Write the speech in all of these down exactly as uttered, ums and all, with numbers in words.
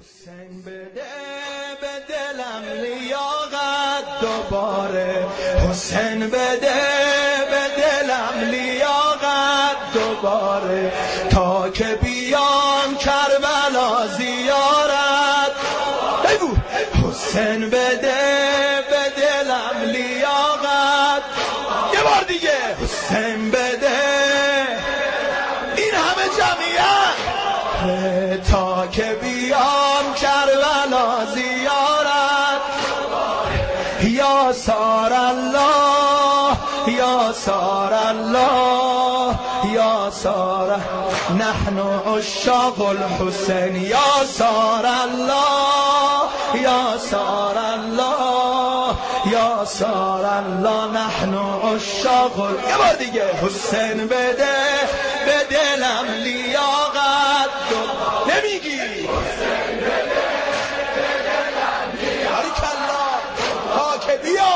حسین بده به دلم لیاقت دوباره، حسین بده به دلم لیاقت دوباره، تا که بیام کربلا زیارت. بگو حسین بده به دلم لیاقت. یه بار دیگه حسین بده، این همه جمعیت، تا که بیام کربلا زیارت. یا سار الله یا سار الله یا سار، نحن عشاق الحسین. یا سار الله یا سار الله یا سار الله، نحن عشاق. یه بار دیگه حسین بده به دلم لیاقت. نمیگی حسین بده به دلم لیاقت. کلا تا که بیا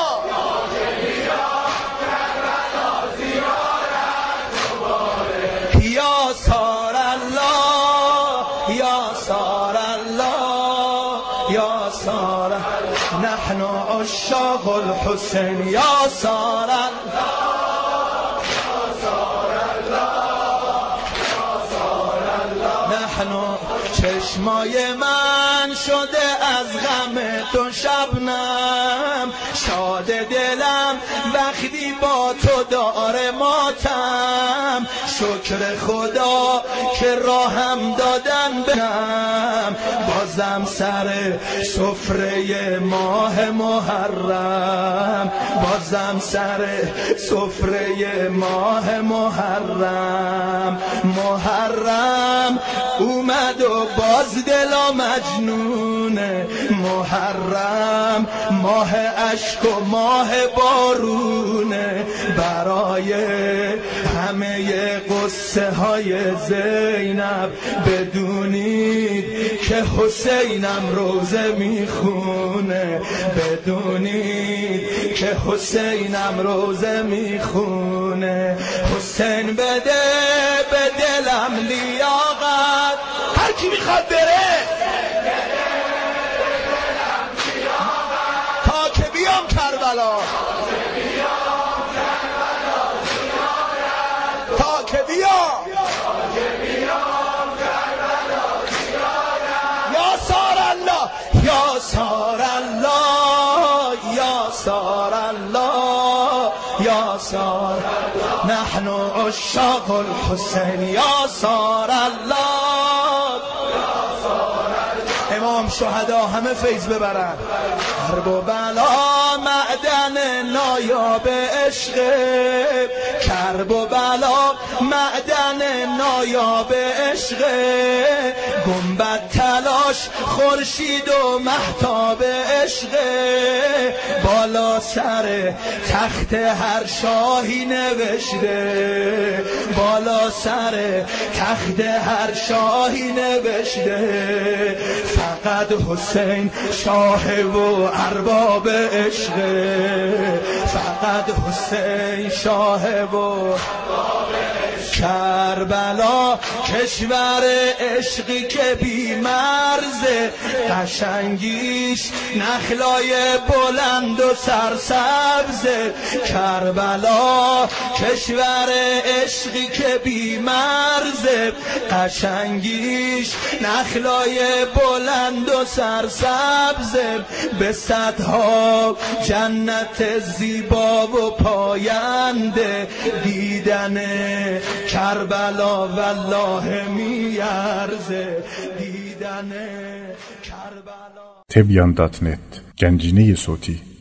کربلا زیارت دوباره. یا سار الله یا سار الله یا سار، نحن عشاق الحسین. یا سار الله چشمای من شده از غم تو شبنم، شاد دلم وقتی با تو داره ماتم. شکر خدا که راهم دادن بنم، بازم سر سفره ماه محرم، بازم سر سفره ماه محرم. محرم اومد و باز دلا مجنونه، محرم ماه اشک و ماه بارونه. برای همه قصه های زینب بدونید که حسینم روزه میخونه، بدونید که حسینم روزه میخونه. حسین بده به دلم لیاقت. هر کی میخواد بره تا که بیام کربلا، تا که بیام یا سار الله یا سار الله یا سار الله یا سار، نحن عشاق الحسین. یا سار الله. امام شهدا همه فیض ببرن. حرب و بلا معدن نایاب عشق، کرب و بلا معدن نایاب عشق. گنبد تلاش خورشید و مهتاب عشق، بالا سر تخت هر شاهی نوشته، بالا سر تخت هر شاهی نوشته. فقط حسین شاه و ارباب عشق، فقط حسین شاه و کربلا کشور عشقی که بی مرزه، قشنگیش نخلای بلند و سرسبزه. کربلا کشور عشقی که بی مرزه، قشنگیش نخلای بلند و سرسبزه. به صدها جنت زیبا و پاینده، دیدن کربلا والله میارزه، دیدن کربلا. تبیان دات نت گنجینه صوتی.